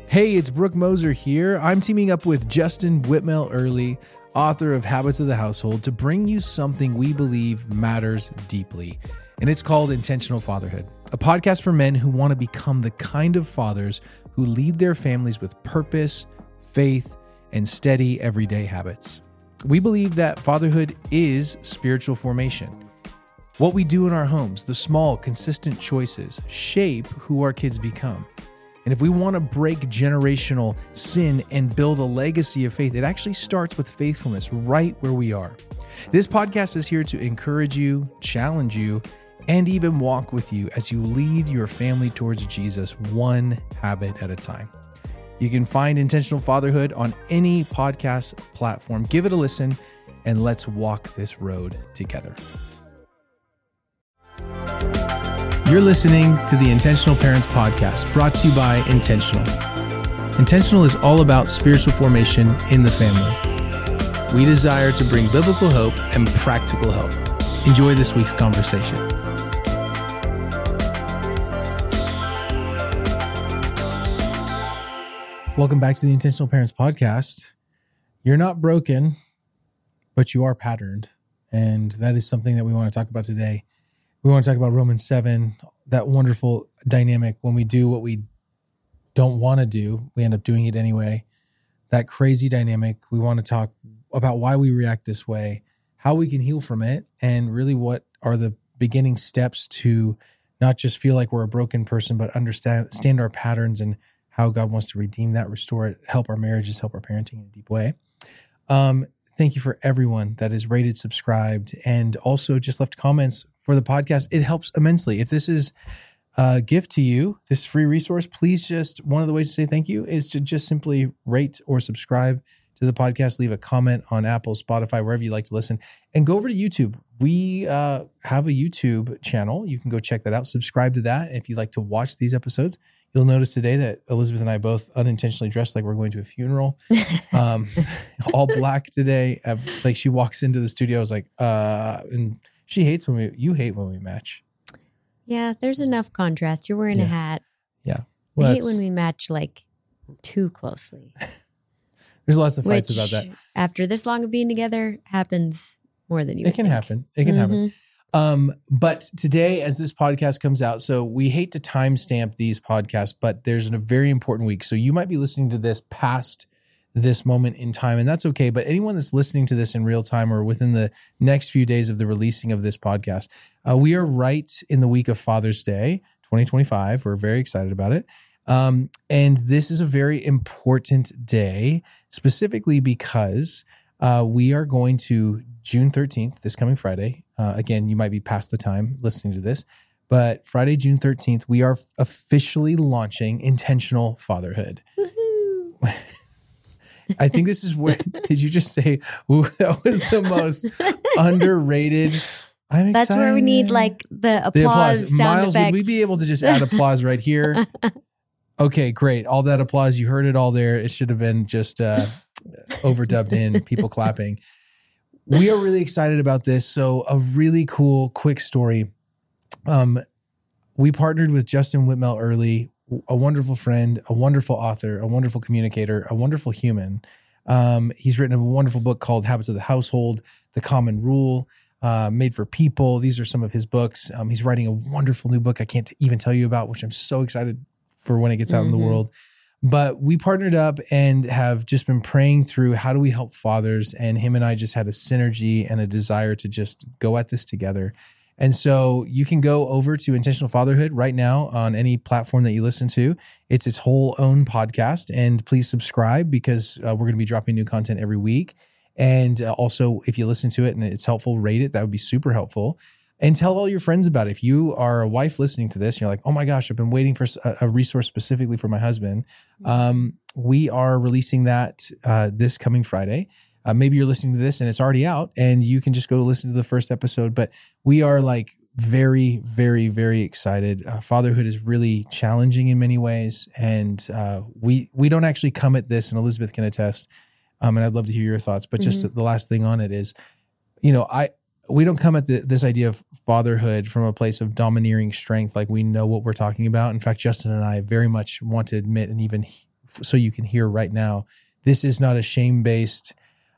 Hey, it's Brooke Moser here. I'm teaming up with Justin Whitmell Early, author of Habits of the Household, to bring you something we believe matters deeply. And it's called Intentional Fatherhood, a podcast for men who want to become the kind of fathers who lead their families with purpose, faith, and steady everyday habits. We believe that fatherhood is spiritual formation. What we do in our homes, the small, consistent choices, shape who our kids become. And if we want to break generational sin and build a legacy of faith, it actually starts with faithfulness right where we are. This podcast is here to encourage you, challenge you, and even walk with you as you lead your family towards Jesus one habit at a time. You can find Intentional Fatherhood on any podcast platform. Give it a listen, and let's walk this road together. You're listening to the Intentional Parents Podcast, brought to you by Intentional. Intentional is all about spiritual formation in the family. We desire to bring biblical hope and practical help. Enjoy this week's conversation. Welcome back to the Intentional Parents Podcast. You're not broken, but you are patterned. And that is something that we want to talk about today. We want to talk about Romans 7, that wonderful dynamic when we do what we don't want to do, we end up doing it anyway. That crazy dynamic. We want to talk about why we react this way, how we can heal from it, and really what are the beginning steps to not just feel like we're a broken person, but understand our patterns and how God wants to redeem that, restore it, help our marriages, help our parenting in a deep way. Thank you for everyone that is rated, subscribed, and also just left comments for the podcast. It helps immensely. If this is a gift to you, this free resource, please just, one of the ways to say thank you is to just simply rate or subscribe to the podcast, leave a comment on Apple, Spotify, wherever you like to listen, and go over to YouTube. We have a YouTube channel. You can go check that out. Subscribe to that. If you'd like to watch these episodes, you'll notice today that Elizabeth and I both unintentionally dressed like we're going to a funeral. All black today. Like she walks into the studio, I was like, and she hates when you hate when we match. Yeah, there's enough contrast. You're wearing a hat. Yeah. Well, I hate when we match like too closely. There's lots of fights about that. After this long of being together, happens more than you It can think. happen. It can happen. But today, as this podcast comes out, so we hate to timestamp these podcasts, but there's a very important week. So you might be listening to this past this moment in time, and that's okay. But anyone that's listening to this in real time or within the next few days of the releasing of this podcast, we are right in the week of Father's Day, 2025. We're very excited about it. And this is a very important day, specifically because we are going to June 13th, this coming Friday. Again, you might be past the time listening to this, but Friday, June 13th, we are officially launching Intentional Fatherhood. Woohoo! I think this is where, did you just say, ooh, that was the most underrated? I'm excited. That's where we need like the applause sound Miles, effects. would we be able to just add applause right here? Okay, great. All that applause, you heard it all there. It should have been just overdubbed in, people clapping. We are really excited about this. So a really cool, quick story. We partnered with Justin Whitmell Early, a wonderful friend, a wonderful author, a wonderful communicator, a wonderful human. He's written a wonderful book called Habits of the Household, The Common Rule, Made for People. These are some of his books. He's writing a wonderful new book I can't even tell you about, which I'm so excited for when it gets out in the world. But we partnered up and have just been praying through how do we help fathers, and him and I just had a synergy and a desire to just go at this together. And so you can go over to Intentional Fatherhood right now on any platform that you listen to. It's its whole own podcast, and please subscribe because we're going to be dropping new content every week. And also, if you listen to it and it's helpful, rate it. That would be super helpful. And tell all your friends about it. If you are a wife listening to this, and you're like, oh my gosh, I've been waiting for a resource specifically for my husband. We are releasing that this coming Friday. Maybe you're listening to this and it's already out and you can just go listen to the first episode. But we are like very, very, very excited. Fatherhood is really challenging in many ways. And we don't actually come at this, and Elizabeth can attest, and I'd love to hear your thoughts. But just the last thing on it is, we don't come at this idea of fatherhood from a place of domineering strength, like we know what we're talking about. In fact, Justin and I very much want to admit and even so you can hear right now, this is not a shame-based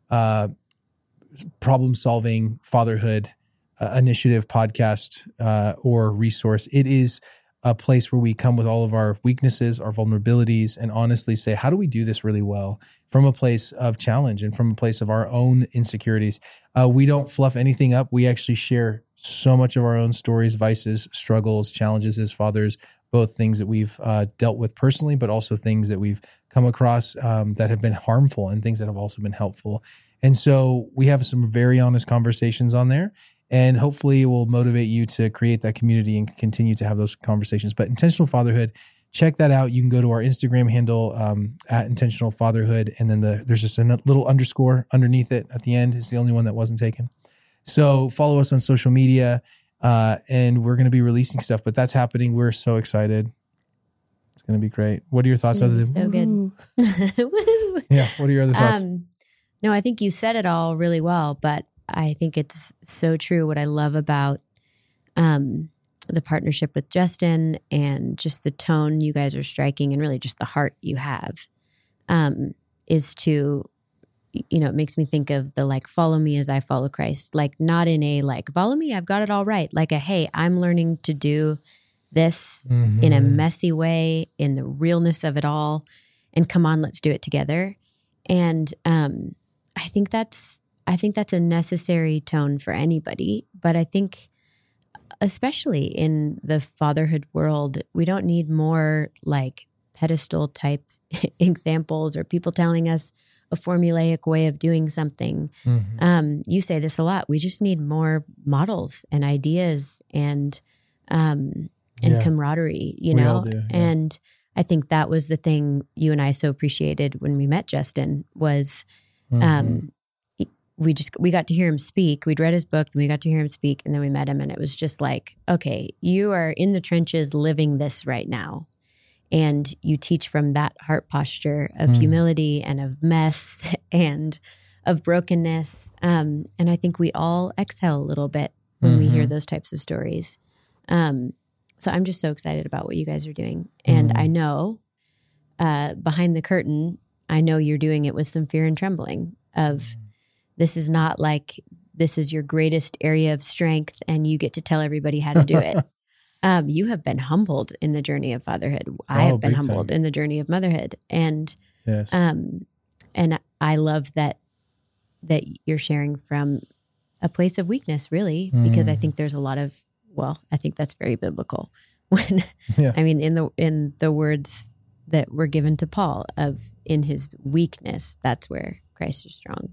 problem-solving fatherhood initiative podcast or resource. It is a place where we come with all of our weaknesses, our vulnerabilities, and honestly say, how do we do this really well from a place of challenge and from a place of our own insecurities? We don't fluff anything up. We actually share so much of our own stories, vices, struggles, challenges as fathers, both things that we've dealt with personally, but also things that we've come across that have been harmful and things that have also been helpful. And so we have some very honest conversations on there. And hopefully it will motivate you to create that community and continue to have those conversations. But Intentional Fatherhood, check that out. You can go to our Instagram handle at Intentional Fatherhood. And then there's just a little underscore underneath it at the end. It's the only one that wasn't taken. So follow us on social media and we're going to be releasing stuff. But that's happening. We're so excited. It's going to be great. What are your thoughts? Other than so good. Yeah. What are your other thoughts? No, I think you said it all really well, but I think it's so true. What I love about the partnership with Justin and just the tone you guys are striking and really just the heart you have is to, it makes me think of the like, follow me as I follow Christ, like not in a like, follow me, I've got it all right. Like hey, I'm learning to do this in a messy way, in the realness of it all. And come on, let's do it together. And I think that's a necessary tone for anybody, but I think especially in the fatherhood world, we don't need more like pedestal type examples or people telling us a formulaic way of doing something. You say this a lot. We just need more models and ideas and camaraderie, We all do, yeah. And I think that was the thing you and I so appreciated when we met Justin was we got to hear him speak. We'd read his book and we got to hear him speak and then we met him and it was just like, okay, you are in the trenches living this right now. And you teach from that heart posture of humility and of mess and of brokenness. And I think we all exhale a little bit when we hear those types of stories. So I'm just so excited about what you guys are doing. And I know behind the curtain, I know you're doing it with some fear and trembling of this is not like this is your greatest area of strength and you get to tell everybody how to do it. You have been humbled in the journey of fatherhood. I have been humbled in the journey of motherhood. And yes. And I love that you're sharing from a place of weakness, really, because I think there's a lot of, I think that's very biblical. When I mean, in the words that were given to Paul of in his weakness, that's where Christ is strong,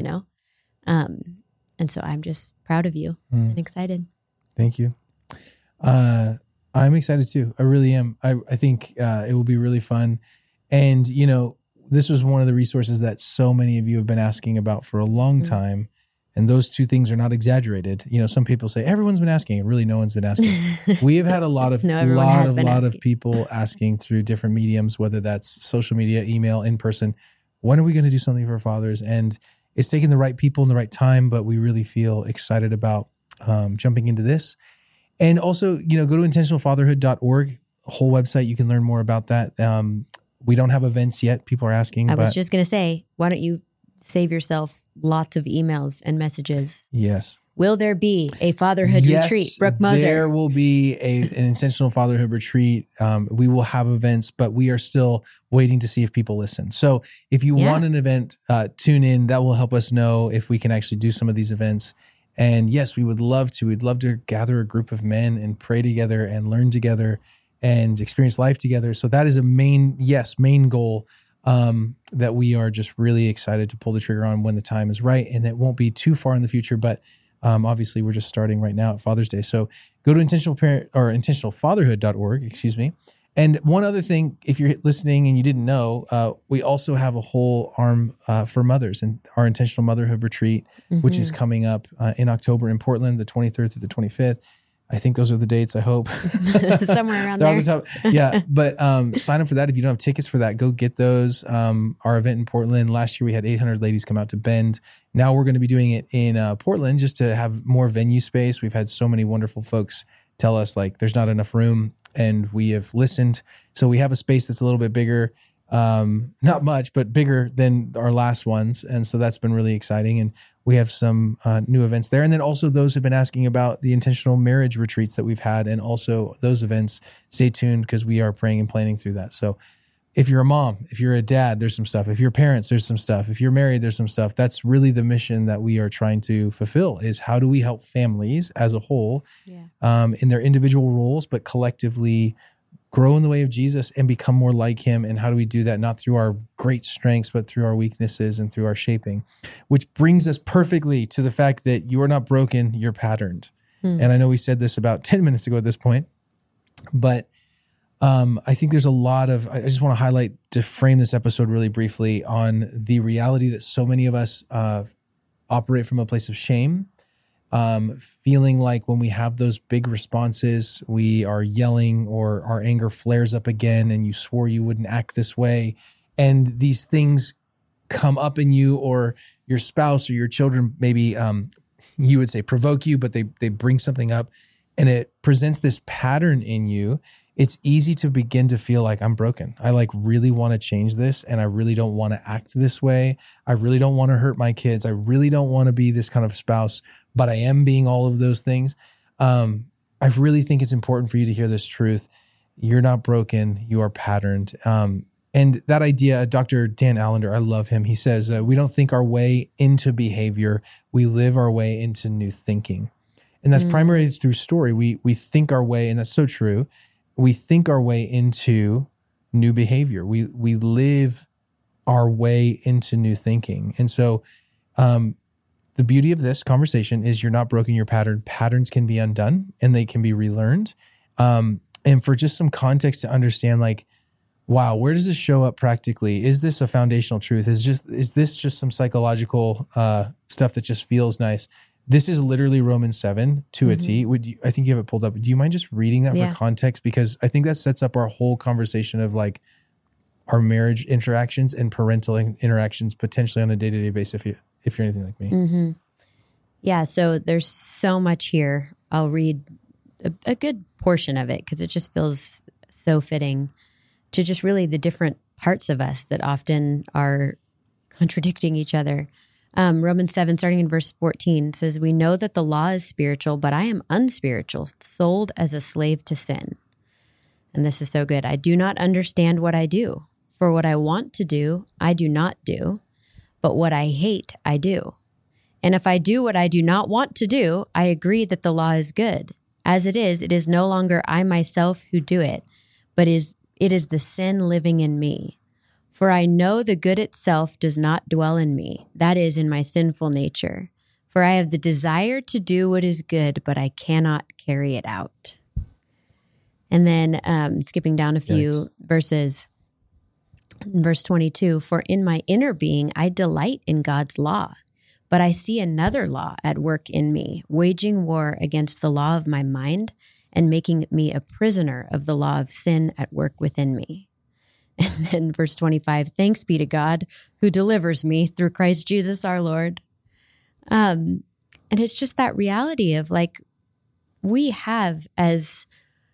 and so I'm just proud of you and excited. Thank you. I'm excited too. I really am. I think it will be really fun. And, this was one of the resources that so many of you have been asking about for a long time. And those two things are not exaggerated. Some people say everyone's been asking, and really no one's been asking. We have had a lot of of people asking through different mediums, whether that's social media, email, in person. When are we going to do something for fathers? And it's taking the right people in the right time, but we really feel excited about jumping into this. And also, go to intentionalfatherhood.org, whole website. You can learn more about that. We don't have events yet. People are asking. I was just going to say, why don't you save yourself lots of emails and messages? Yes. Will there be a fatherhood retreat? Brooke Moser. There will be an intentional fatherhood retreat. We will have events, but we are still waiting to see if people listen. So if you want an event, tune in. That will help us know if we can actually do some of these events. And yes, we would love to. We'd love to gather a group of men and pray together and learn together and experience life together. So that is a main goal that we are just really excited to pull the trigger on when the time is right. And it won't be too far in the future, but obviously we're just starting right now at Father's Day. So go to intentionalfatherhood.org, And one other thing, if you're listening and you didn't know, we also have a whole arm for mothers and our Intentional Motherhood Retreat, which is coming up in October in Portland, the 23rd through the 25th. I think those are the dates, I hope. Somewhere around there. Off the top. Yeah, but sign up for that. If you don't have tickets for that, go get those. Our event in Portland, last year we had 800 ladies come out to Bend. Now we're going to be doing it in Portland just to have more venue space. We've had so many wonderful folks tell us like there's not enough room, and we have listened. So we have a space that's a little bit bigger. Not much, but bigger than our last ones. And so that's been really exciting. And we have some new events there. And then also those have been asking about the intentional marriage retreats that we've had. And also those events, stay tuned because we are praying and planning through that. So if you're a mom, if you're a dad, there's some stuff. If you're parents, there's some stuff. If you're married, there's some stuff. That's really the mission that we are trying to fulfill, is how do we help families as a whole in their individual roles, but collectively grow in the way of Jesus and become more like him. And how do we do that? Not through our great strengths, but through our weaknesses and through our shaping, which brings us perfectly to the fact that you are not broken, you're patterned. And I know we said this about 10 minutes ago at this point, but I think there's a lot of, I just want to highlight, to frame this episode really briefly, on the reality that so many of us operate from a place of shame, feeling like when we have those big responses, we are yelling or our anger flares up again and you swore you wouldn't act this way. And these things come up in you, or your spouse or your children, maybe you would say provoke you, but they bring something up and it presents this pattern in you. It's easy to begin to feel like I'm broken. I really want to change this, and I really don't want to act this way. I really don't want to hurt my kids. I really don't want to be this kind of spouse, but I am being all of those things. I really think it's important for you to hear this truth. You're not broken. You are patterned. And that idea, Dr. Dan Allender, I love him. He says, we don't think our way into behavior. We live our way into new thinking. And that's primarily through story. We think our way, and that's so true. We think our way into new behavior. We live our way into new thinking. And so the beauty of this conversation is you're not broken, your pattern. Patterns can be undone and they can be relearned. And for just some context to understand, wow, where does this show up practically? Is this a foundational truth? Is this just some psychological stuff that just feels nice? This is literally Romans 7 to a T. I think you have it pulled up. Do you mind just reading that for context? Because I think that sets up our whole conversation of our marriage interactions and parental interactions potentially on a day-to-day basis if you're anything like me. Yeah, so there's so much here. I'll read a good portion of it because it just feels so fitting to just really the different parts of us that often are contradicting each other. Romans 7, starting in verse 14, says, "We know that the law is spiritual, but I am unspiritual, sold as a slave to sin." And this is so good. "I do not understand what I do. For what I want to do, I do not do. But what I hate, I do. And if I do what I do not want to do, I agree that the law is good. As it is no longer I myself who do it, but it is the sin living in me. For I know the good itself does not dwell in me, that is, in my sinful nature. For I have the desire to do what is good, but I cannot carry it out." And then skipping down a few verses, verse 22, "For in my inner being I delight in God's law, but I see another law at work in me, waging war against the law of my mind and making me a prisoner of the law of sin at work within me." And then verse 25, "Thanks be to God who delivers me through Christ Jesus our Lord." And it's just that reality of we have as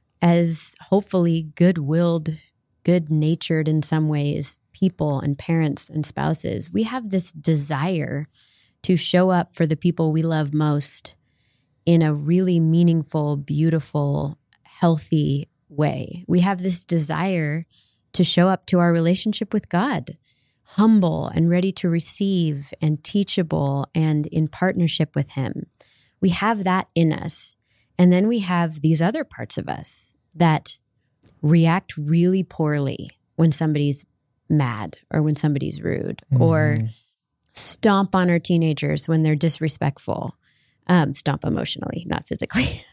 hopefully good-willed, good-natured in some ways people and parents and spouses, we have this desire to show up for the people we love most in a really meaningful, beautiful, healthy way. We have this desire to show up to our relationship with God, humble and ready to receive and teachable and in partnership with him. We have that in us. And then we have these other parts of us that react really poorly when somebody's mad or when somebody's rude, or stomp on our teenagers when they're disrespectful. Stomp emotionally, not physically.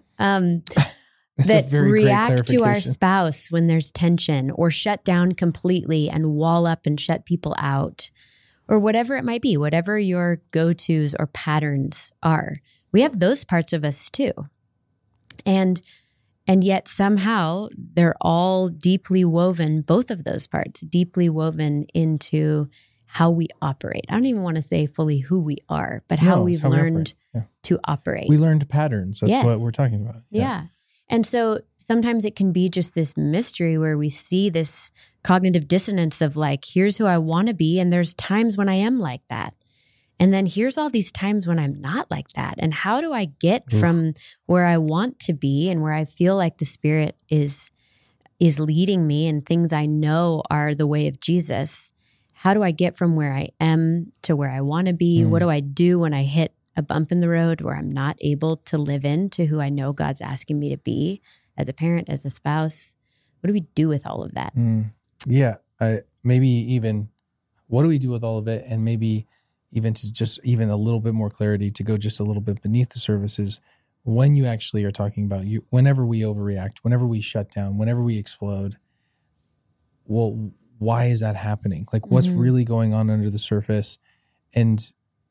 That react to our spouse when there's tension, or shut down completely and wall up and shut people out, or whatever it might be, whatever your go-tos or patterns are. We have those parts of us too. And yet somehow they're all deeply woven, both of those parts, deeply woven into how we operate. I don't even want to say fully who we are, but how we've learned to operate. We learned patterns. That's what we're talking about. Yeah. And so sometimes it can be just this mystery where we see this cognitive dissonance of like, here's who I want to be. And there's times when I am like that. And then here's all these times when I'm not like that. And how do I get from where I want to be and where I feel like the Spirit is leading me and things I know are the way of Jesus? How do I get from where I am to where I want to be? What do I do when I hit a bump in the road where I'm not able to live into who I know God's asking me to be as a parent, as a spouse? What do we do with all of that? Yeah. Maybe even what do we do with all of it? And maybe even to just even a little bit more clarity to go just a little bit beneath the surfaces when you actually are talking about you, whenever we overreact, whenever we shut down, whenever we explode, well, why is that happening? Like what's really going on under the surface? And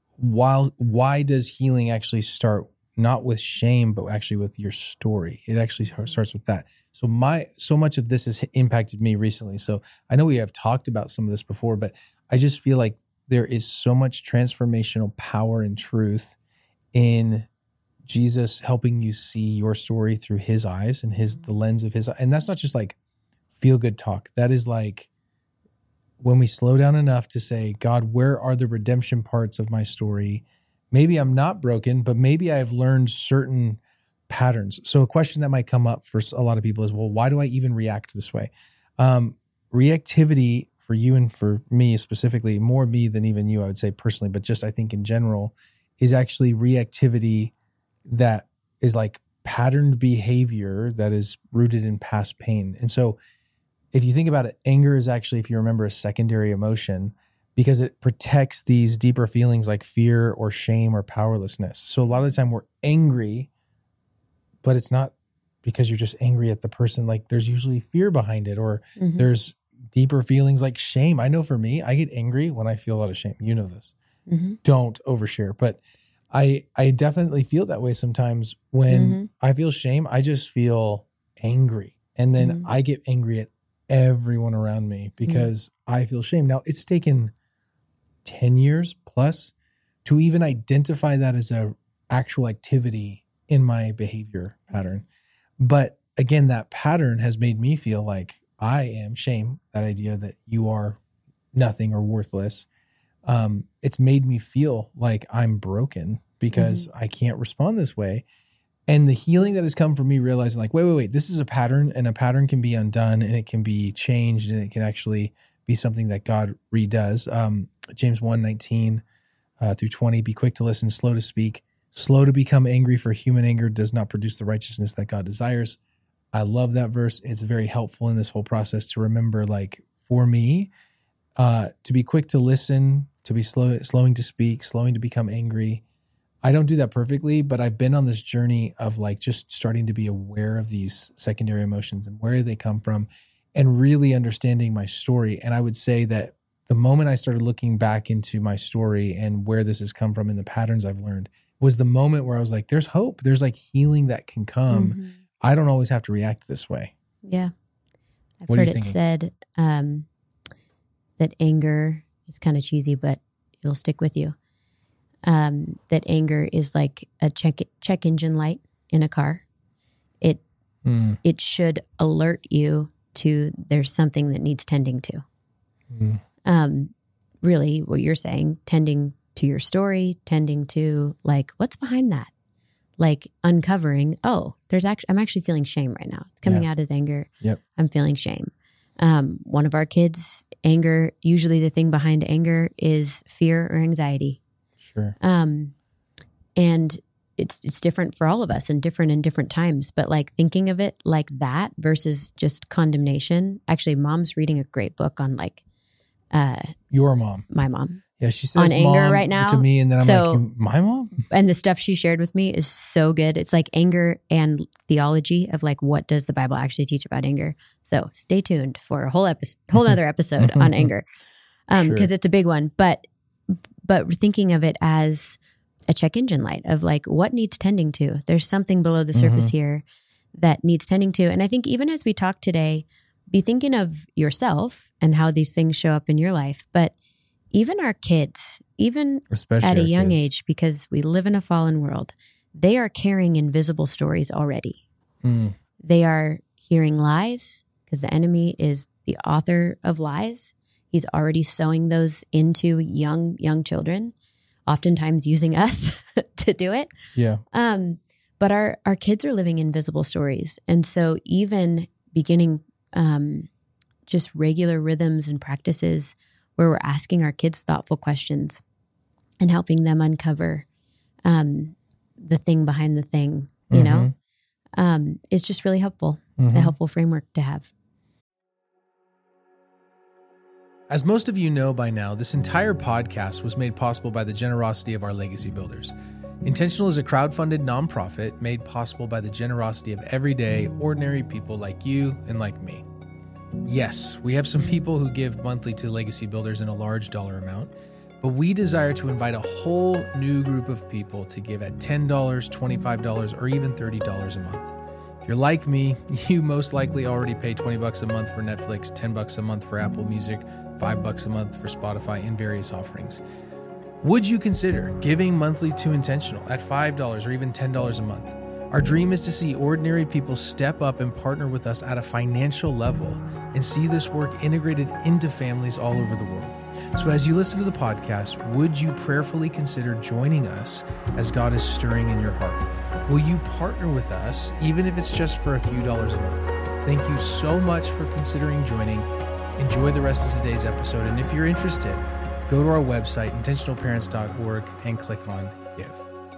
why does healing actually start not with shame, but actually with your story? It actually starts with that. So much of this has impacted me recently. So I know we have talked about some of this before, but I just feel like there is so much transformational power and truth in Jesus helping you see your story through his eyes and the lens of his. And that's not just like feel good talk. That is like when we slow down enough to say, God, where are the redemption parts of my story? Maybe I'm not broken, but maybe I've learned certain patterns. So a question that might come up for a lot of people is, well, why do I even react this way? Reactivity for you and for me specifically, more me than even you, I would say personally, but just I think in general, is actually reactivity that is like patterned behavior that is rooted in past pain. And so if you think about it, anger is actually, if you remember, a secondary emotion because it protects these deeper feelings like fear or shame or powerlessness. So a lot of the time we're angry, but it's not because you're just angry at the person. Like there's usually fear behind it, or there's deeper feelings like shame. I know for me, I get angry when I feel a lot of shame. You know this. Don't overshare. But I definitely feel that way sometimes when I feel shame. I just feel angry. And then I get angry at everyone around me because I feel shame. Now, it's taken 10 years plus to even identify that as a actual activity in my behavior pattern. But again, that pattern has made me feel like I am shame, that idea that you are nothing or worthless. It's made me feel like I'm broken because I can't respond this way. And the healing that has come from me realizing like, wait, this is a pattern, and a pattern can be undone and it can be changed, and it can actually be something that God redoes. James 1:19 through 20, be quick to listen, slow to speak, slow to become angry, for human anger does not produce the righteousness that God desires. I love that verse. It's very helpful in this whole process to remember, like for me, to be quick to listen, to be slowing to speak, slowing to become angry. I don't do that perfectly, but I've been on this journey of like just starting to be aware of these secondary emotions and where they come from and really understanding my story. And I would say that the moment I started looking back into my story and where this has come from and the patterns I've learned was the moment where I was like, there's hope. There's like healing that can come. I don't always have to react this way. Yeah. I've heard it said that anger is kind of cheesy, but it'll stick with you. That anger is like a check engine light in a car. It should alert you to there's something that needs tending to. Really, what you're saying, tending to your story, tending to like what's behind that, like uncovering. Oh, I'm actually feeling shame right now. It's coming out as anger. Yep. I'm feeling shame. One of our kids' anger. Usually, the thing behind anger is fear or anxiety. Sure. And it's different for all of us and different in different times, but like thinking of it like that versus just condemnation. Actually, Mom's reading a great book on like, your mom, my mom. Yeah. She says on anger mom right now to me. And then I'm like, my mom? And the stuff she shared with me is so good. It's like anger and theology of like, what does the Bible actually teach about anger? So stay tuned for a whole other episode on anger. Cause it's a big one, but thinking of it as a check engine light of like what needs tending to. There's something below the surface here that needs tending to. And I think even as we talk today, be thinking of yourself and how these things show up in your life. But even our kids, even especially at a young age, because we live in a fallen world, they are carrying invisible stories already. They are hearing lies because the enemy is the author of lies. He's already sowing those into young children, oftentimes using us to do it. Yeah. But our kids are living invisible stories. And so even beginning just regular rhythms and practices where we're asking our kids thoughtful questions and helping them uncover the thing behind the thing, you know, it's just really helpful, a helpful framework to have. As most of you know by now, this entire podcast was made possible by the generosity of our legacy builders. Intentional is a crowdfunded nonprofit made possible by the generosity of everyday, ordinary people like you and like me. Yes, we have some people who give monthly to legacy builders in a large dollar amount, but we desire to invite a whole new group of people to give at $10, $25, or even $30 a month. If you're like me, you most likely already pay $20 a month for Netflix, $10 a month for Apple Music, $5 a month for Spotify, and various offerings. Would you consider giving monthly to Intentional at $5 or even $10 a month? Our dream is to see ordinary people step up and partner with us at a financial level and see this work integrated into families all over the world. So as you listen to the podcast, would you prayerfully consider joining us as God is stirring in your heart? Will you partner with us, even if it's just for a few dollars a month? Thank you so much for considering joining. Enjoy the rest of today's episode. And if you're interested, go to our website, intentionalparents.org, and click on Give.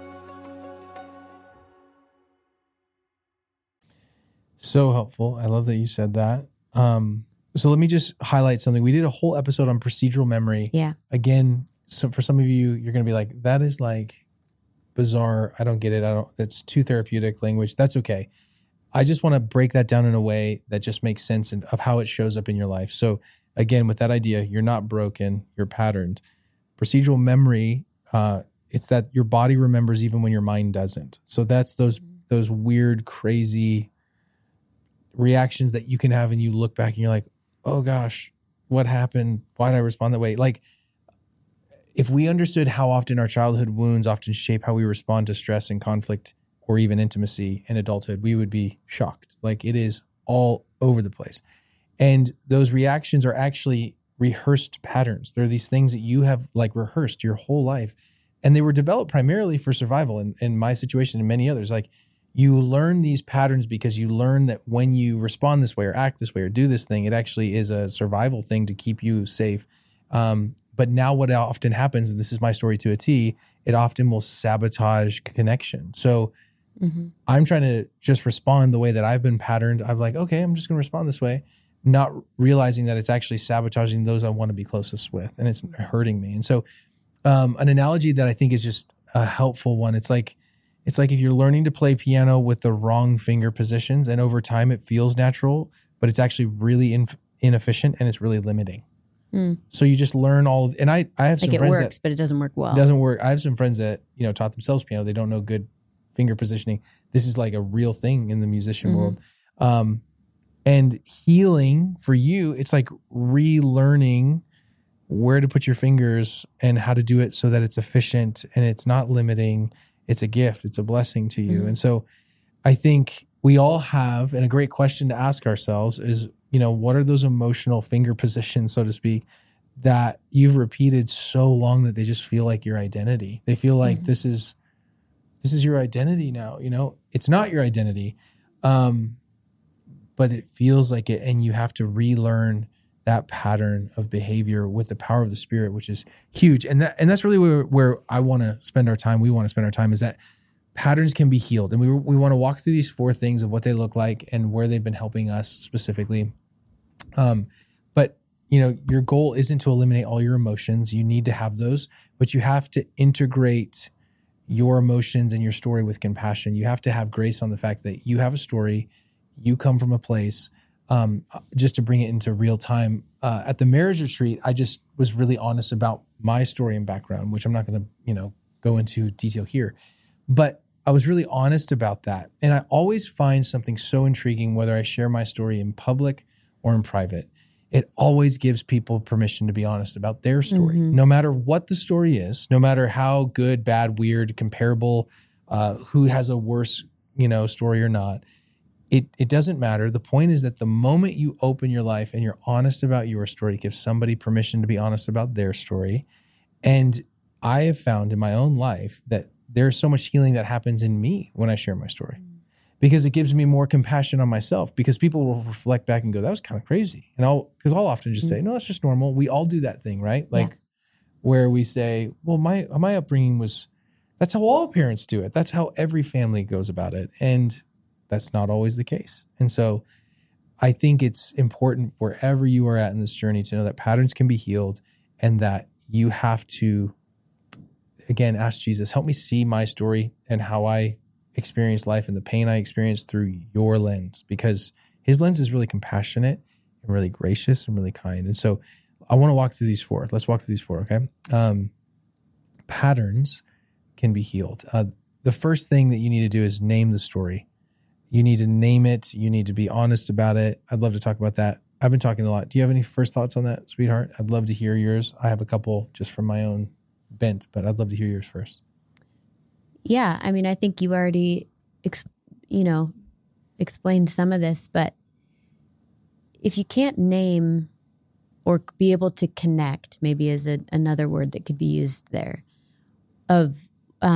So helpful. I love that you said that. So let me just highlight something. We did a whole episode on procedural memory. Yeah. Again, so for some of you, you're going to be like, that is like bizarre. I don't get it. That's too therapeutic language. That's okay. I just want to break that down in a way that just makes sense of how it shows up in your life. So again, with that idea, you're not broken, you're patterned. Procedural memory, it's that your body remembers even when your mind doesn't. So that's those weird, crazy reactions that you can have, and you look back and you're like, oh gosh, what happened? Why did I respond that way? Like, if we understood how often our childhood wounds often shape how we respond to stress and conflict, or even intimacy in adulthood, we would be shocked. Like, it is all over the place. And those reactions are actually rehearsed patterns. They're these things that you have like rehearsed your whole life. And they were developed primarily for survival. In my situation and many others, like, you learn these patterns because you learn that when you respond this way or act this way or do this thing, it actually is a survival thing to keep you safe. But now what often happens, and this is my story to a T, it often will sabotage connection. So I'm trying to just respond the way that I've been patterned. I'm like, okay, I'm just going to respond this way, not realizing that it's actually sabotaging those I want to be closest with, and it's hurting me. And so an analogy that I think is just a helpful one, it's like if you're learning to play piano with the wrong finger positions, and over time it feels natural, but it's actually really inefficient and it's really limiting. So you just learn and I have some like friends it works, but it doesn't work well. It doesn't work. I have some friends that, taught themselves piano. They don't know good finger positioning. This is like a real thing in the musician world. And healing for you, it's like relearning where to put your fingers and how to do it so that it's efficient and it's not limiting. It's a gift. It's a blessing to you. And so I think we all have, and a great question to ask ourselves is, what are those emotional finger positions, so to speak, that you've repeated so long that they just feel like your identity? They feel like this is your identity now. It's not your identity, but it feels like it, and you have to relearn that pattern of behavior with the power of the Spirit, which is huge. And that's really where I want to spend our time. We want to spend our time, is that patterns can be healed. And we want to walk through these 4 things of what they look like and where they've been helping us specifically. But your goal isn't to eliminate all your emotions. You need to have those, but you have to integrate your emotions and your story with compassion. You have to have grace on the fact that you have a story, you come from a place. Just to bring it into real time, at the marriage retreat, I just was really honest about my story and background, which I'm not going to, go into detail here, but I was really honest about that. And I always find something so intriguing, whether I share my story in public or in private. It always gives people permission to be honest about their story, no matter what the story is, no matter how good, bad, weird, comparable, who has a worse, story or not. it doesn't matter. The point is that the moment you open your life and you're honest about your story, give somebody permission to be honest about their story. And I have found in my own life that there's so much healing that happens in me when I share my story, because it gives me more compassion on myself, because people will reflect back and go, that was kind of crazy. And I'll often just say, no, that's just normal. We all do that thing, right? Like where we say, well, my upbringing was, that's how all parents do it. That's how every family goes about it. And that's not always the case. And so I think it's important wherever you are at in this journey to know that patterns can be healed, and that you have to, again, ask Jesus, help me see my story and how I experience life and the pain I experience through your lens, because his lens is really compassionate and really gracious and really kind. And so I want to walk through these four. Let's walk through these four, okay? Patterns can be healed. The first thing that you need to do is name the story. You need to name it. You need to be honest about it. I'd love to talk about that. I've been talking a lot. Do you have any first thoughts on that, sweetheart? I'd love to hear yours. I have a couple just from my own bent, but I'd love to hear yours first. Yeah. I mean, I think you already, explained some of this, but if you can't name or be able to connect, maybe is another word that could be used there, of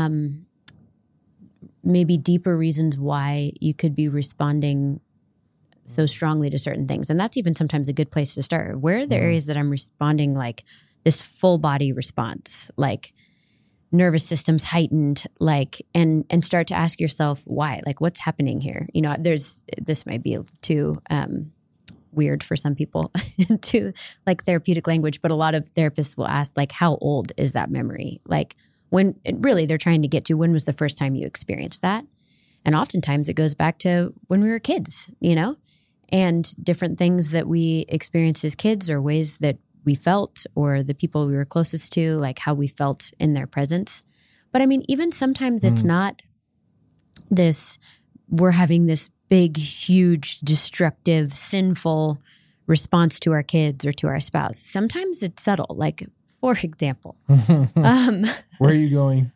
maybe deeper reasons why you could be responding so strongly to certain things. And that's even sometimes a good place to start. Where are the areas that I'm responding like this full body response, like nervous system's heightened, like, and start to ask yourself why, like what's happening here? This might be too weird for some people to like therapeutic language, but a lot of therapists will ask like, how old is that memory? Like when really they're trying to get to, when was the first time you experienced that? And oftentimes it goes back to when we were kids, and different things that we experienced as kids, or ways that we felt, or the people we were closest to, like how we felt in their presence. But I mean, even sometimes it's not this, we're having this big, huge, destructive, sinful response to our kids or to our spouse. Sometimes it's subtle. Like, for example, where are you going?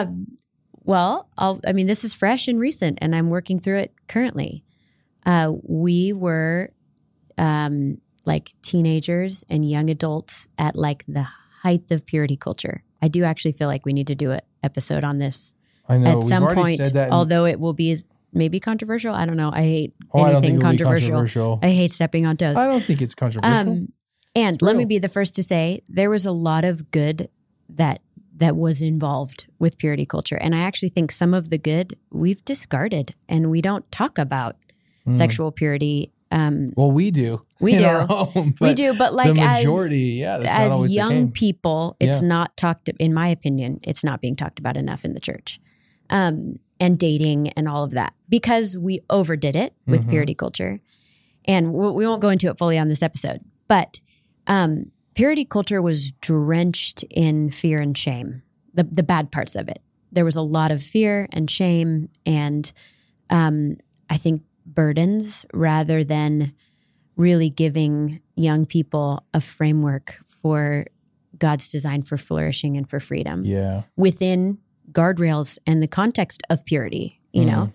Well, this is fresh and recent, and I'm working through it currently. We were like teenagers and young adults at like the height of purity culture. I do actually feel like we need to do an episode on this at some point, although it will be maybe controversial. I don't know. I hate anything controversial. I hate stepping on toes. I don't think it's controversial. And let me be the first to say there was a lot of good that was involved with purity culture. And I actually think some of the good we've discarded, and we don't talk about sexual purity. Well, we do. We do. Our home, we do. But like the majority, that's not always young people, it's not talked, in my opinion, it's not being talked about enough in the church. And dating and all of that, because we overdid it with purity culture. And we won't go into it fully on this episode, but purity culture was drenched in fear and shame, the bad parts of it. There was a lot of fear and shame, and I think burdens, rather than really giving young people a framework for God's design for flourishing and for freedom within guardrails and the context of purity, know?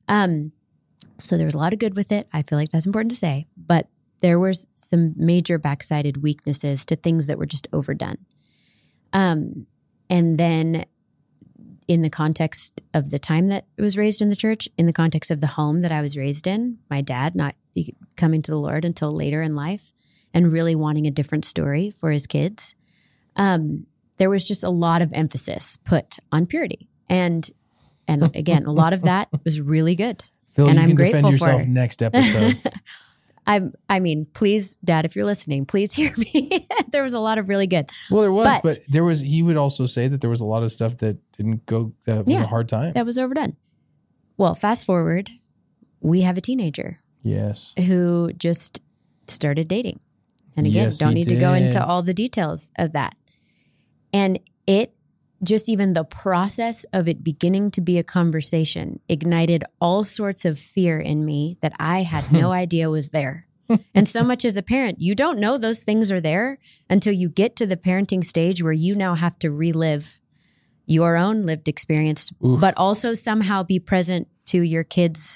So there was a lot of good with it. I feel like that's important to say, but there was some major backsided weaknesses to things that were just overdone. And then in the context of the time that I was raised in the church, in the context of the home that I was raised in, my dad not coming to the Lord until later in life and really wanting a different story for his kids, there was just a lot of emphasis put on purity. And again, a lot of that was really good. Phil, and you I'm can grateful defend yourself for. Next episode. I mean, please, Dad, if you're listening, please hear me. There was a lot of really good. Well, there was, but there was, he would also say that there was a lot of stuff that didn't go, that was a hard time. That was overdone. Well, fast forward, we have a teenager. Yes. Who just started dating. And again, don't need to go into all the details of that. And it just, even the process of it beginning to be a conversation ignited all sorts of fear in me that I had no idea was there. And so much as a parent, you don't know those things are there until you get to the parenting stage where you now have to relive your own lived experience, but also somehow be present to your kids'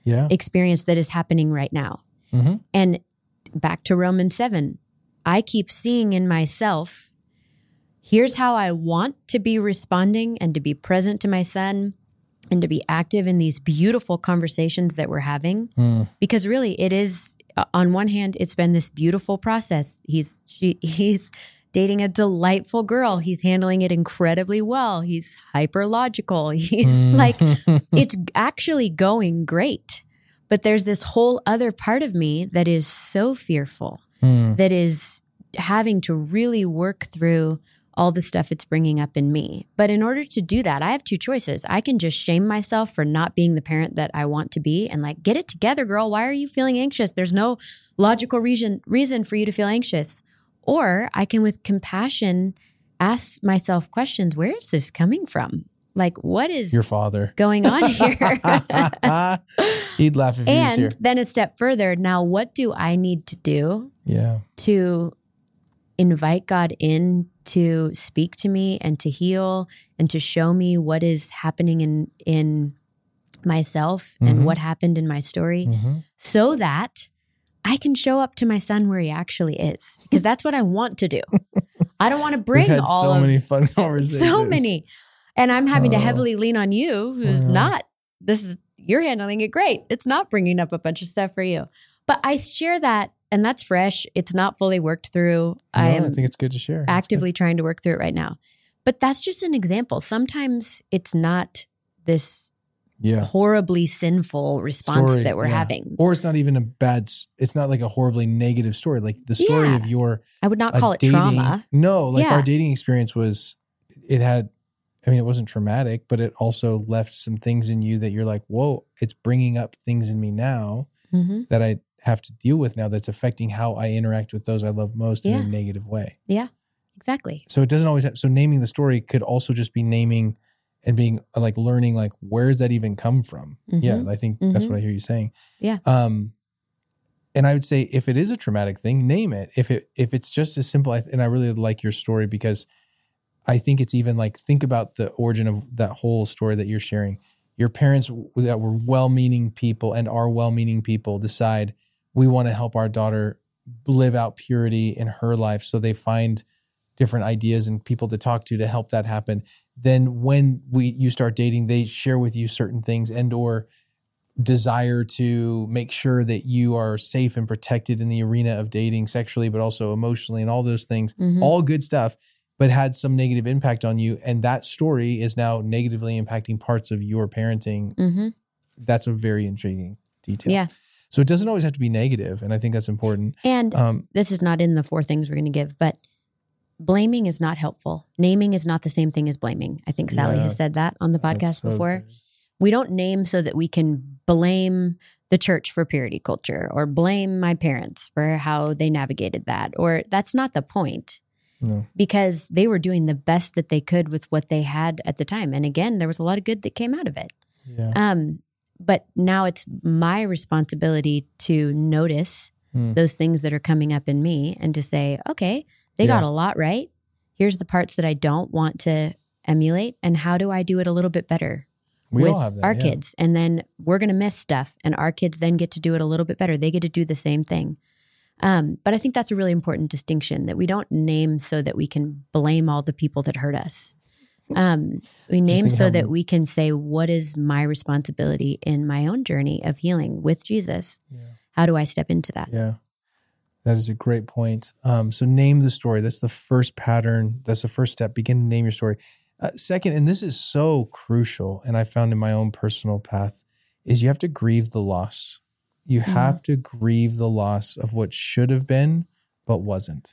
experience that is happening right now. Mm-hmm. And back to Romans 7, I keep seeing in myself, here's how I want to be responding and to be present to my son and to be active in these beautiful conversations that we're having. Because really it is, on one hand, it's been this beautiful process. He's dating a delightful girl. He's handling it incredibly well. He's hyper logical. He's like, it's actually going great. But there's this whole other part of me that is so fearful, that is having to really work through all the stuff it's bringing up in me. But in order to do that, I have two choices. I can just shame myself for not being the parent that I want to be and like, get it together, girl. Why are you feeling anxious? There's no logical reason for you to feel anxious. Or I can, with compassion, ask myself questions. Where is this coming from? Like, what is your father going on here? He'd laugh if he was here. And then a step further, now what do I need to do to invite God in to speak to me and to heal and to show me what is happening in myself and what happened in my story, so that I can show up to my son where he actually is, because that's what I want to do. I don't want to bring We've had many fun conversations. So many. And I'm having to heavily lean on you, who's not, you're handling it great. It's not bringing up a bunch of stuff for you. But I share that, and that's fresh. It's not fully worked through. I think it's good to share. Actively trying to work through it right now. But that's just an example. Sometimes it's not this horribly sinful response that we're having. Or it's not even it's not like a horribly negative story. Like the story of I would not call it trauma. No, like our dating experience it wasn't traumatic, but it also left some things in you that you're like, whoa, it's bringing up things in me now that I have to deal with now, that's affecting how I interact with those I love most in a negative way. Yeah, exactly. So it doesn't always so naming the story could also just be naming and being like learning, like, where does that even come from? Yeah, I think that's what I hear you saying. Yeah. And I would say, if it is a traumatic thing, name it. If it's just as simple, and I really like your story, because I think it's even like, think about the origin of that whole story that you're sharing. Your parents that were well-meaning people and are well-meaning people decide, we want to help our daughter live out purity in her life. So they find different ideas and people to talk to help that happen. Then when you start dating, they share with you certain things and or desire to make sure that you are safe and protected in the arena of dating sexually, but also emotionally and all those things, all good stuff, but had some negative impact on you. And that story is now negatively impacting parts of your parenting. That's a very intriguing detail. Yeah. So it doesn't always have to be negative. And I think that's important. And this is not in the 4 things we're going to give, but blaming is not helpful. Naming is not the same thing as blaming. I think Sally has said that on the podcast before. Good. We don't name so that we can blame the church for purity culture or blame my parents for how they navigated that. Or that's not the point. No. Because they were doing the best that they could with what they had at the time. And again, there was a lot of good that came out of it. Yeah. But now it's my responsibility to notice those things that are coming up in me and to say, okay, they got a lot right. Here's the parts that I don't want to emulate. And how do I do it a little bit better with our kids? And then we're going to miss stuff. And our kids then get to do it a little bit better. They get to do the same thing. But I think that's a really important distinction, that we don't name so that we can blame all the people that hurt us. We name so that we can say, what is my responsibility in my own journey of healing with Jesus? Yeah. How do I step into that? Yeah, that is a great point. So name the story. That's the first pattern. That's the first step. Begin to name your story. Second, and this is so crucial, and I found in my own personal path, is you have to grieve the loss. You have to grieve the loss of what should have been, but wasn't.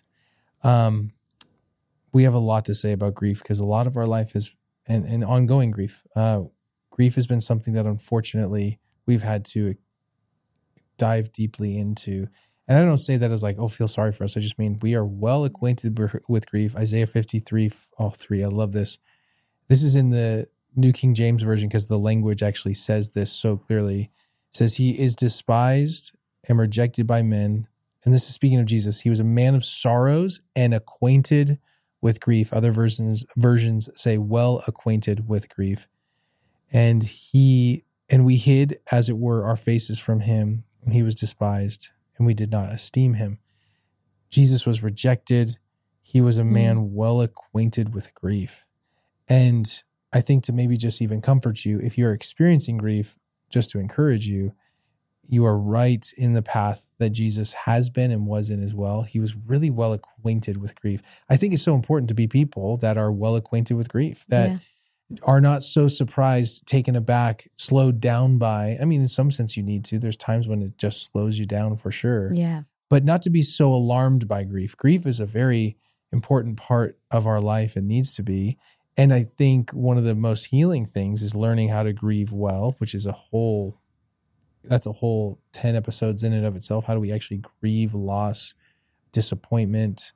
We have a lot to say about grief because a lot of our life is and ongoing grief. Grief has been something that unfortunately we've had to dive deeply into. And I don't say that as like, oh, feel sorry for us. I just mean we are well acquainted with grief. Isaiah 53:3. I love this. This is in the New King James Version because the language actually says this so clearly. It says, he is despised and rejected by men. And this is speaking of Jesus. He was a man of sorrows and acquainted with grief. Other versions say well acquainted with grief. And And we hid, as it were, our faces from him, and he was despised, and we did not esteem him. Jesus was rejected. He was a man well acquainted with grief. And I think to maybe just even comfort you, if you're experiencing grief, just to encourage you, you are right in the path that Jesus has been and was in as well. He was really well acquainted with grief. I think it's so important to be people that are well acquainted with grief, that are not so surprised, taken aback, slowed down by. I mean, in some sense you need to. There's times when it just slows you down for sure. Yeah. But not to be so alarmed by grief. Grief is a very important part of our life and needs to be. And I think one of the most healing things is learning how to grieve well, which is that's a whole 10 episodes in and of itself. How do we actually grieve loss, disappointment,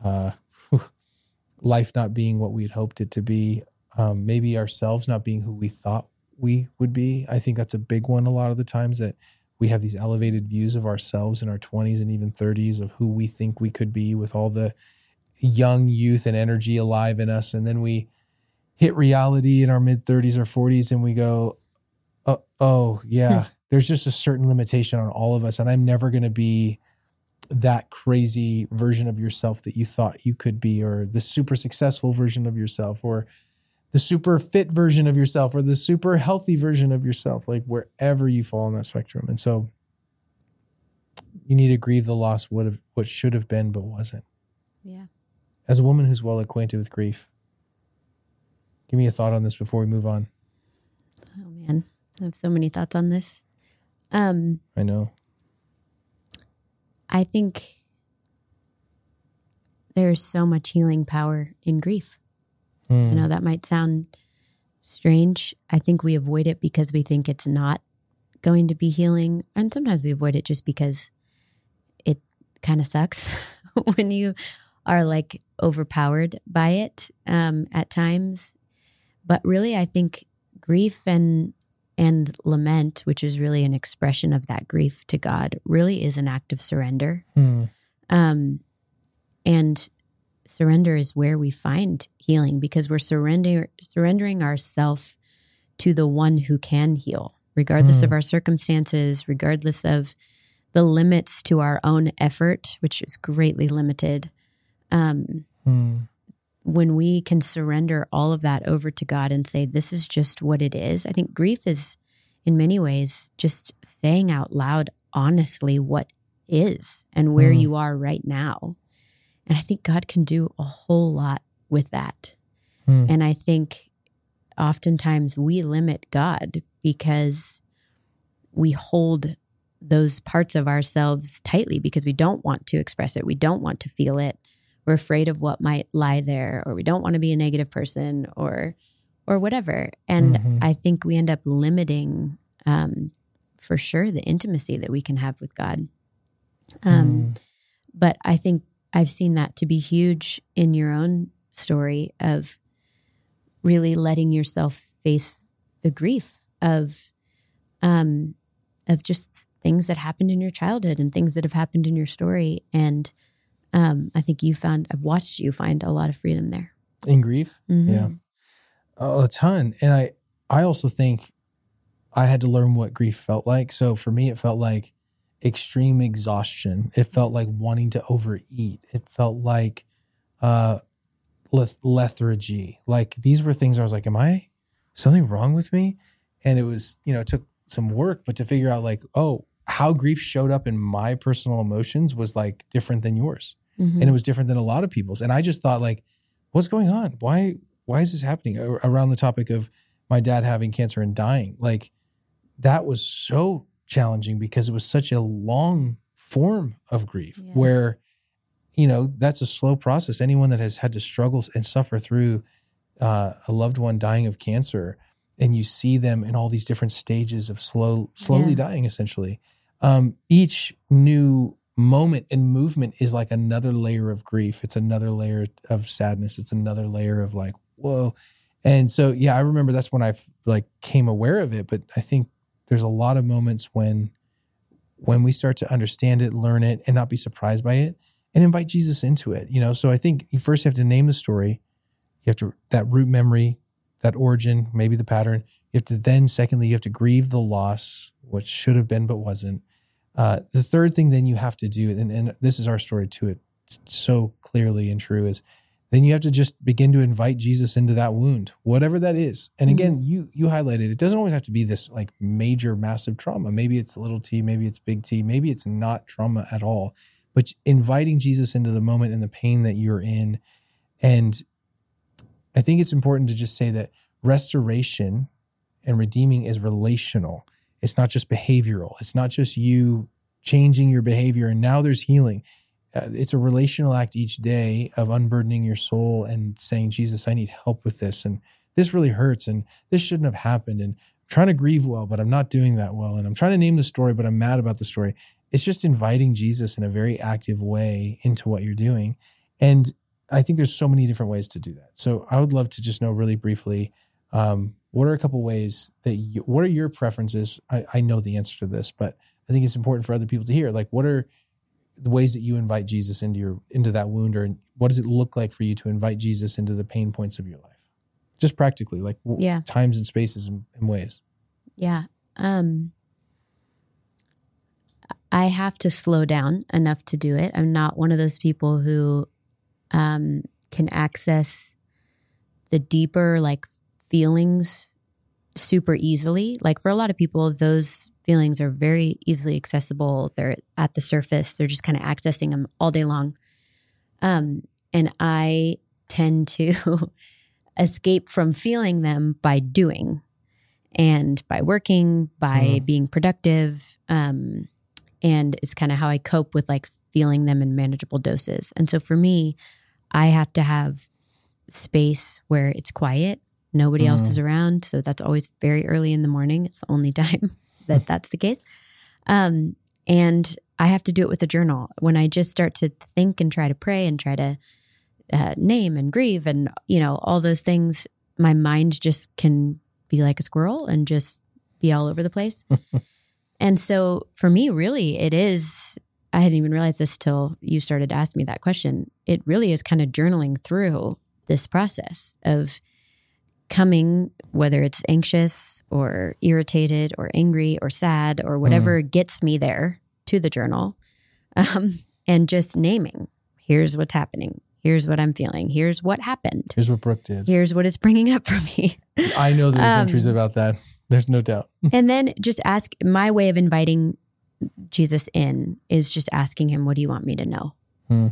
life not being what we had hoped it to be, maybe ourselves not being who we thought we would be. I think that's a big one a lot of the times, that we have these elevated views of ourselves in our 20s and even 30s of who we think we could be with all the young youth and energy alive in us. And then we hit reality in our mid 30s or 40s and we go, oh yeah, there's just a certain limitation on all of us. And I'm never going to be that crazy version of yourself that you thought you could be, or the super successful version of yourself, or the super fit version of yourself, or the super healthy version of yourself, like wherever you fall on that spectrum. And so you need to grieve the loss what should have been, but wasn't. Yeah. As a woman who's well acquainted with grief, give me a thought on this before we move on. Oh man, I have so many thoughts on this. I know. I think there's so much healing power in grief. I know that might sound strange. I think we avoid it because we think it's not going to be healing. And sometimes we avoid it just because it kind of sucks when you are like overpowered by it at times. But really, I think grief and lament, which is really an expression of that grief to God, really is an act of surrender. And surrender is where we find healing, because we're surrendering ourselves to the one who can heal, regardless of our circumstances, regardless of the limits to our own effort, which is greatly limited. When we can surrender all of that over to God and say, this is just what it is. I think grief is, in many ways, just saying out loud, honestly, what is and where you are right now. And I think God can do a whole lot with that. And I think oftentimes we limit God because we hold those parts of ourselves tightly because we don't want to express it. We don't want to feel it. We're afraid of what might lie there, or we don't want to be a negative person or whatever. And I think we end up limiting, for sure, the intimacy that we can have with God. But I think I've seen that to be huge in your own story of really letting yourself face the grief of just things that happened in your childhood and things that have happened in your story. And I think I've watched you find a lot of freedom there. In grief? Yeah. A ton. And I also think I had to learn what grief felt like. So for me, it felt like extreme exhaustion. It felt like wanting to overeat. It felt like lethargy. Like these were things I was like, am I something wrong with me? And it was, it took some work, but to figure out like, oh, how grief showed up in my personal emotions was like different than yours. And it was different than a lot of people's. And I just thought like, what's going on? Why is this happening? Around the topic of my dad having cancer and dying. Like that was so challenging because it was such a long form of grief where, that's a slow process. Anyone that has had to struggle and suffer through a loved one dying of cancer, and you see them in all these different stages of slowly dying, essentially. Each new moment and movement is like another layer of grief. It's another layer of sadness. It's another layer of like, whoa. And so, I remember that's when I like came aware of it. But I think there's a lot of moments when we start to understand it, learn it, and not be surprised by it, and invite Jesus into it. So I think you first have to name the story. You have to, that root memory, that origin, maybe the pattern, You have to then, secondly, you have to grieve the loss, which should have been but wasn't. The third thing then you have to do, and this is our story to it so clearly and true, is then you have to just begin to invite Jesus into that wound, whatever that is. And again, you highlighted, it doesn't always have to be this like major, massive trauma. Maybe it's little t, maybe it's big T, maybe it's not trauma at all. But inviting Jesus into the moment and the pain that you're in. And I think it's important to just say that restoration and redeeming is relational. It's not just behavioral. It's not just you changing your behavior and now there's healing. It's a relational act each day of unburdening your soul and saying, Jesus, I need help with this. And this really hurts. And this shouldn't have happened. And I'm trying to grieve well, but I'm not doing that well. And I'm trying to name the story, but I'm mad about the story. It's just inviting Jesus in a very active way into what you're doing. And I think there's so many different ways to do that. So I would love to just know really briefly, what are a couple ways that what are your preferences? I know the answer to this, but I think it's important for other people to hear. Like, what are the ways that you invite Jesus into that wound, or what does it look like for you to invite Jesus into the pain points of your life? Just practically, like times and spaces and ways. Yeah. I have to slow down enough to do it. I'm not one of those people who can access the deeper like feelings super easily. Like for a lot of people, those feelings are very easily accessible. They're at the surface. They're just kind of accessing them all day long. And I tend to escape from feeling them by doing and by working, by being productive. And it's kind of how I cope with like feeling them in manageable doses. And so for me, I have to have space where it's quiet. Nobody else is around. So that's always very early in the morning. It's the only time that that's the case. And I have to do it with a journal. When I just start to think and try to pray and try to name and grieve and, all those things, my mind just can be like a squirrel and just be all over the place. And so for me, really, it is, I hadn't even realized this till you started to ask me that question. It really is kind of journaling through this process of coming, whether it's anxious or irritated or angry or sad or whatever gets me there to the journal, and just naming, here's what's happening. Here's what I'm feeling. Here's what happened. Here's what Brooke did. Here's what it's bringing up for me. I know there's entries about that. There's no doubt. And then just ask, my way of inviting Jesus in is just asking him, what do you want me to know?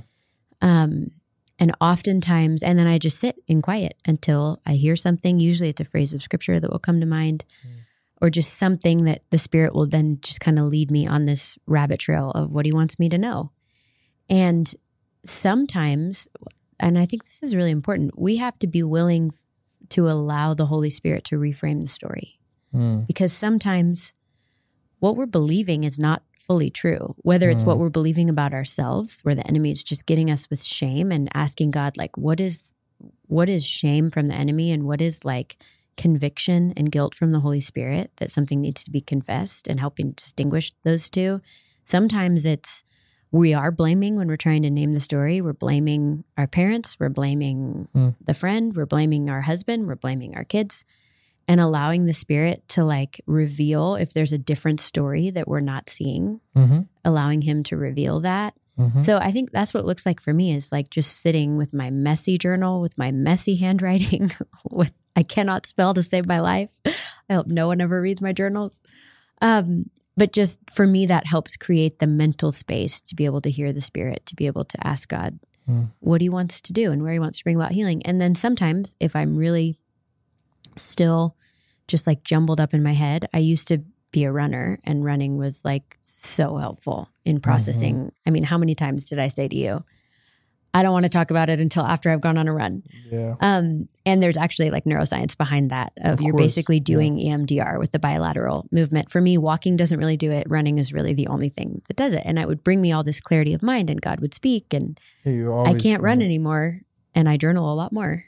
And oftentimes, and then I just sit in quiet until I hear something. Usually it's a phrase of scripture that will come to mind, or just something that the Spirit will then just kind of lead me on this rabbit trail of what he wants me to know. And sometimes, and I think this is really important, we have to be willing to allow the Holy Spirit to reframe the story. Because sometimes what we're believing is not fully true, whether it's what we're believing about ourselves, where the enemy is just getting us with shame, and asking God, like, what is shame from the enemy and what is like conviction and guilt from the Holy Spirit, that something needs to be confessed, and helping distinguish those two. Sometimes we are blaming when we're trying to name the story. We're blaming our parents, we're blaming the friend, we're blaming our husband, we're blaming our kids, and allowing the Spirit to like reveal if there's a different story that we're not seeing, allowing him to reveal that. So I think that's what it looks like for me, is like just sitting with my messy journal, with my messy handwriting. I cannot spell to save my life. I hope no one ever reads my journals. But just for me, that helps create the mental space to be able to hear the Spirit, to be able to ask God what he wants to do and where he wants to bring about healing. And then sometimes if I'm really still just like jumbled up in my head, I used to be a runner, and running was like so helpful in processing. I mean, how many times did I say to you, I don't want to talk about it until after I've gone on a run. Yeah. And there's actually like neuroscience behind that of you're basically doing EMDR with the bilateral movement. For me, walking doesn't really do it. Running is really the only thing that does it. And it would bring me all this clarity of mind, and God would speak, and I can't run anymore, and I journal a lot more.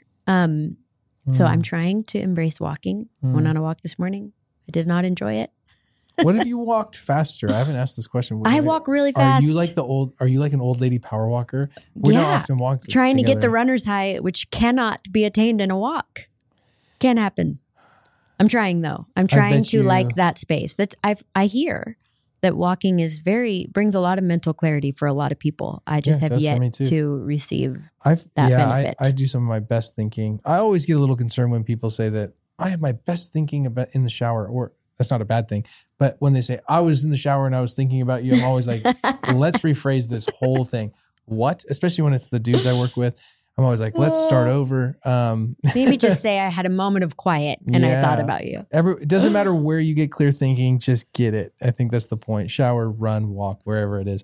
So I'm trying to embrace walking. Went on a walk this morning. I did not enjoy it. What if you walked faster? I haven't asked this question. I walk really fast. Are you like an old lady power walker? We don't often walk trying to get the runner's high, which cannot be attained in a walk. Can't happen. I'm trying though. I'm trying to like that space. I hear that walking brings a lot of mental clarity for a lot of people. I just have yet to receive that benefit. I do some of my best thinking. I always get a little concerned when people say that I have my best thinking about in the shower, or that's not a bad thing. But when they say I was in the shower and I was thinking about you, I'm always like, let's rephrase this whole thing. What? Especially when it's the dudes I work with. I'm always like, let's start over. Maybe just say I had a moment of quiet and I thought about you. It doesn't matter where you get clear thinking, just get it. I think that's the point. Shower, run, walk, wherever it is.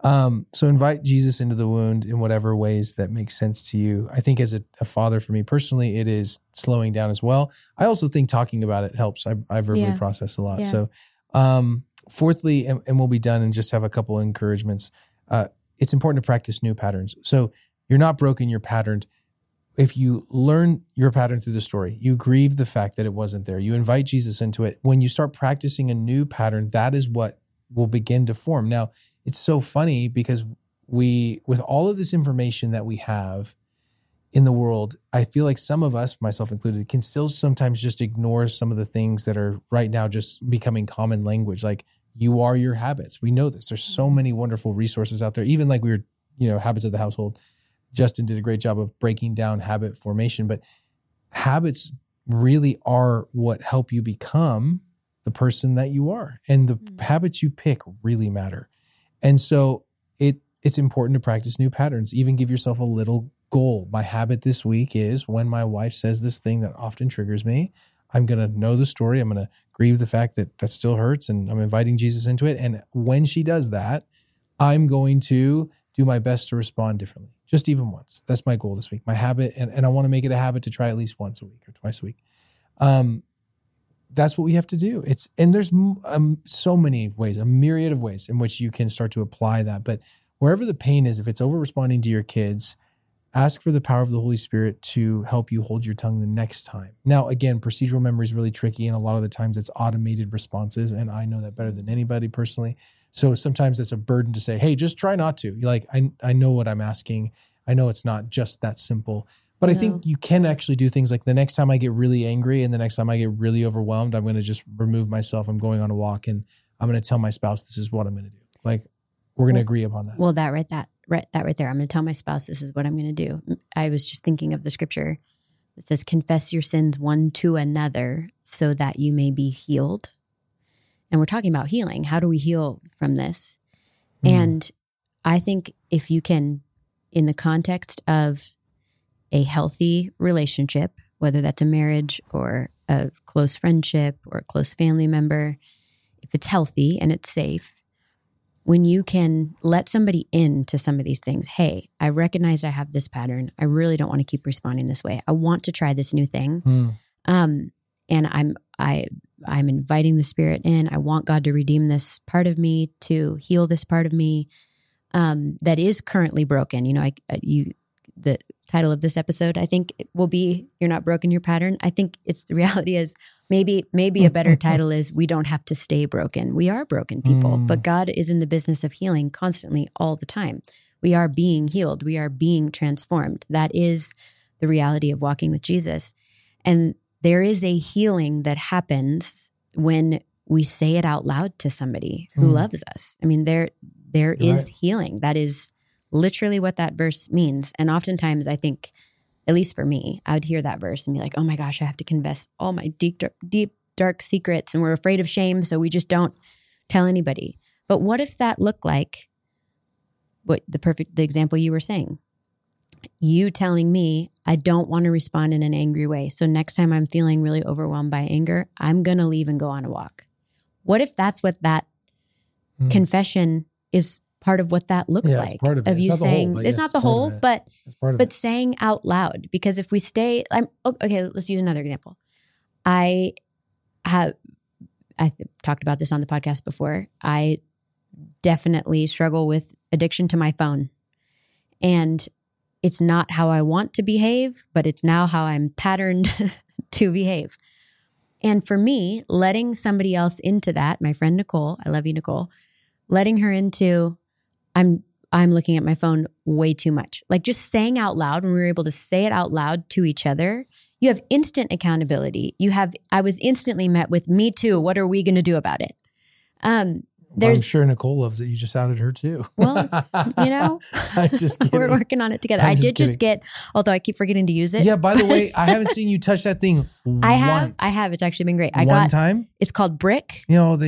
So invite Jesus into the wound in whatever ways that make sense to you. I think as a father, for me personally, it is slowing down as well. I also think talking about it helps. I verbally process a lot. Yeah. So fourthly, and we'll be done and just have a couple encouragements. It's important to practice new patterns. So you're not broken, you're patterned. If you learn your pattern through the story, you grieve the fact that it wasn't there. You invite Jesus into it. When you start practicing a new pattern, that is what will begin to form. Now, it's so funny because with all of this information that we have in the world, I feel like some of us, myself included, can still sometimes just ignore some of the things that are right now just becoming common language. Like, you are your habits. We know this. There's so many wonderful resources out there. Even like Habits of the Household. Justin did a great job of breaking down habit formation, but habits really are what help you become the person that you are. And the habits you pick really matter. And so it's important to practice new patterns. Even give yourself a little goal. My habit this week is when my wife says this thing that often triggers me, I'm going to know the story. I'm going to grieve the fact that still hurts, and I'm inviting Jesus into it. And when she does that, I'm going to do my best to respond differently. Just even once. That's my goal this week. My habit, and I want to make it a habit to try at least once a week or twice a week. That's what we have to do. And there's so many ways, a myriad of ways in which you can start to apply that. But wherever the pain is, if it's over responding to your kids, ask for the power of the Holy Spirit to help you hold your tongue the next time. Now, again, procedural memory is really tricky, and a lot of the times it's automated responses, and I know that better than anybody personally. So sometimes it's a burden to say, hey, just try not to. You're like, I know what I'm asking. I know it's not just that simple. But I think you can actually do things like the next time I get really angry and the next time I get really overwhelmed, I'm going to just remove myself. I'm going on a walk and I'm going to tell my spouse, this is what I'm going to do. Like, we're going to agree upon that. Well, that right there. I'm going to tell my spouse, this is what I'm going to do. I was just thinking of the scripture that says, confess your sins one to another so that you may be healed. And we're talking about healing. How do we heal from this? And I think if you can, in the context of a healthy relationship, whether that's a marriage or a close friendship or a close family member, if it's healthy and it's safe, when you can let somebody into some of these things, hey, I recognize I have this pattern. I really don't want to keep responding this way. I want to try this new thing. And I'm inviting the Spirit in. I want God to redeem this part of me, to heal this part of me that is currently broken. The title of this episode, I think, will be "You're Not Broken, Your Pattern." I think the reality is maybe a better title is "We Don't Have to Stay Broken." We are broken people, but God is in the business of healing constantly, all the time. We are being healed. We are being transformed. That is the reality of walking with Jesus. And there is a healing that happens when we say it out loud to somebody who loves us. I mean, there is healing. That is literally what that verse means. And oftentimes I think, at least for me, I would hear that verse and be like, oh my gosh, I have to confess all my deep, dark secrets, and we're afraid of shame, so we just don't tell anybody. But what if that looked like the example you were saying? You telling me, I don't want to respond in an angry way. So next time I'm feeling really overwhelmed by anger, I'm going to leave and go on a walk. What if that's what that confession is, part of what that looks like? It's part of it. Of you saying, it's not the whole, but saying out loud. Because if we stay, okay, let's use another example. I talked about this on the podcast before. I definitely struggle with addiction to my phone. And it's not how I want to behave, but it's now how I'm patterned to behave. And for me, letting somebody else into that, my friend Nicole, I love you, Nicole, letting her into, I'm looking at my phone way too much. Like, just saying out loud, when we were able to say it out loud to each other, You have instant accountability. I was instantly met with me too. What are we going to do about it? I'm sure Nicole loves that you just outed her too. Well, I'm just kidding. We're working on it together. I did just get, although I keep forgetting to use it. Yeah, by the way, I haven't seen you touch that thing I have. It's actually been great. One time? It's called Brick.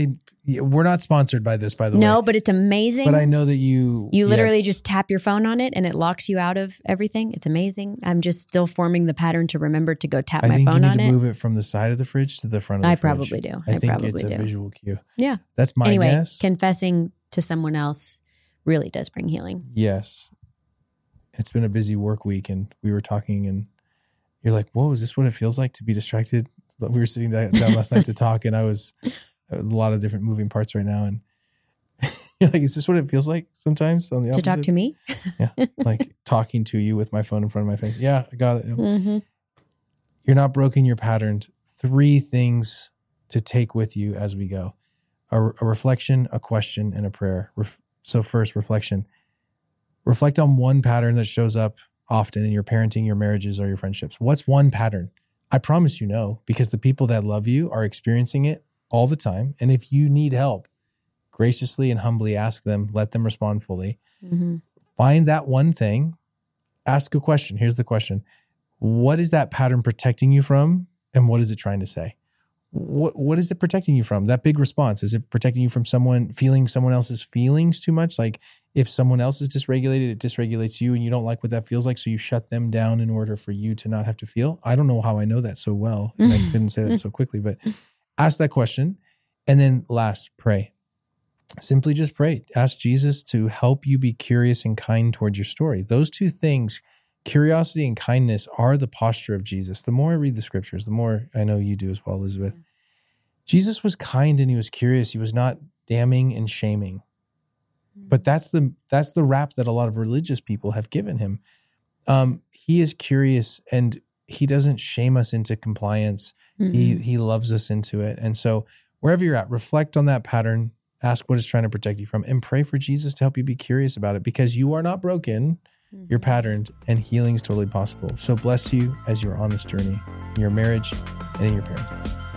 We're not sponsored by this, by the way. No, but it's amazing. But I know that you literally just tap your phone on it and it locks you out of everything. It's amazing. I'm just still forming the pattern to remember to go tap my phone on it. I think you need to move it from the side of the fridge to the front of the fridge. I probably do. I think it's a visual cue. Yeah. That's my guess. Confessing to someone else really does bring healing. Yes. It's been a busy work week and we were talking and you're like, whoa, is this what it feels like to be distracted? We were sitting down last night to talk and I was a lot of different moving parts right now. And you're like, is this what it feels like sometimes on the opposite? To talk to me? Yeah. Like talking to you with my phone in front of my face. Yeah, I got it. Mm-hmm. You're not broken, you're patterned. 3 things to take with you as we go. A reflection, a question, and a prayer. So first, reflection. Reflect on one pattern that shows up often in your parenting, your marriages, or your friendships. What's one pattern? I promise you know, because the people that love you are experiencing it all the time. And if you need help, graciously and humbly ask them, let them respond fully. Mm-hmm. Find that one thing, ask a question. Here's the question. What is that pattern protecting you from? And what is it trying to say? What is it protecting you from? That big response. Is it protecting you from feeling someone else's feelings too much? Like if someone else is dysregulated, it dysregulates you and you don't like what that feels like. So you shut them down in order for you to not have to feel. I don't know how I know that so well. And I couldn't say that so quickly, but ask that question. And then last, pray. Simply just pray. Ask Jesus to help you be curious and kind towards your story. Those 2 things, curiosity and kindness, are the posture of Jesus. The more I read the scriptures, the more I know you do as well, Elizabeth. Jesus was kind and he was curious. He was not damning and shaming. But that's the rap that a lot of religious people have given him. He is curious and he doesn't shame us into compliance. Mm-hmm. He loves us into it. And so wherever you're at, reflect on that pattern, ask what it's trying to protect you from, and pray for Jesus to help you be curious about it, because you are not broken. Mm-hmm. You're patterned and healing is totally possible. So bless you as you're on this journey in your marriage and in your parenting.